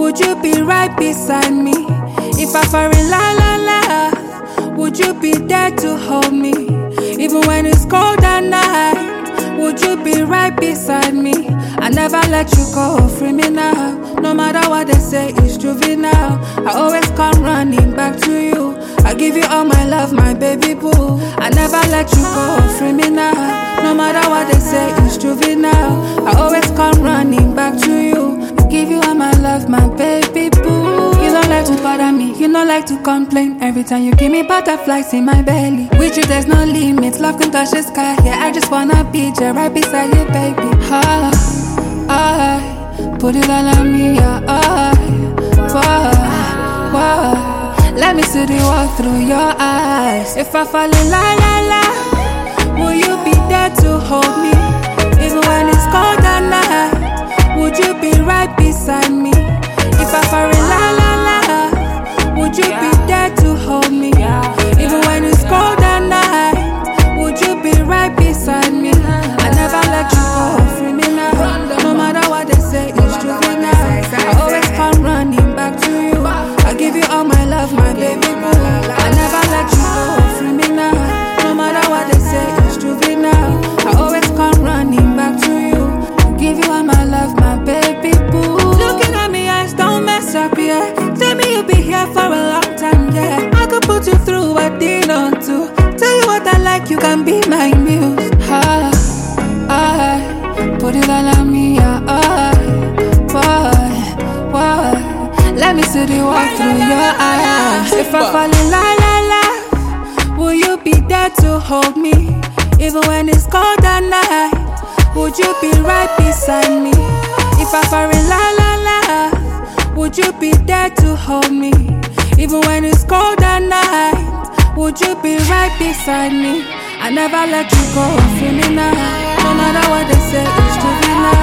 would you be right beside me? If I fall in love, would you be there to hold me? Even when it's cold at night, would you be right beside me? I never let you go, free me now. No matter what they say, it's juvenile. I always come running back to you. I give you all my love, my baby boo. I never let you go, free me now. No matter what they say, it's juvenile. I always come running back to you. I give you all my love, my baby boo. You don't like to bother me, you don't like to complain. Every time you give me butterflies in my belly. With you there's no limits, love can touch the sky. Yeah, I just wanna be there right beside you, baby. I put it all on me, why? Let me see the world through your eyes. If I fall in love, will you be there to hold me? Even when it's cold at night, would you be right beside me? If I fall in love, would you be there to hold me? Even when it's cold at night, would you be right beside me? I never let you go, free me now. No matter what they say, it's juvenile. I always come running back to you. I give you all my love, my baby boo. I never let you go, free me now. No matter what they say, it's juvenile. I always come running back to you. I give you all my love, my baby boo. Looking at me eyes, don't mess up, yeah. Tell me you'll be here for a long time, yeah. I could put you through a thing or two. Tell you what I like, you can be my muse. I put it all on me, why? Let me see the world through your eyes. If I fall in love, will you be there to hold me? Even when it's cold at night, would you be right beside me? If I fall in love, would you be there to hold me? Even when it's cold at night, would you be right beside me? I never let you go, feel me now. No matter what they say, it's juvenile.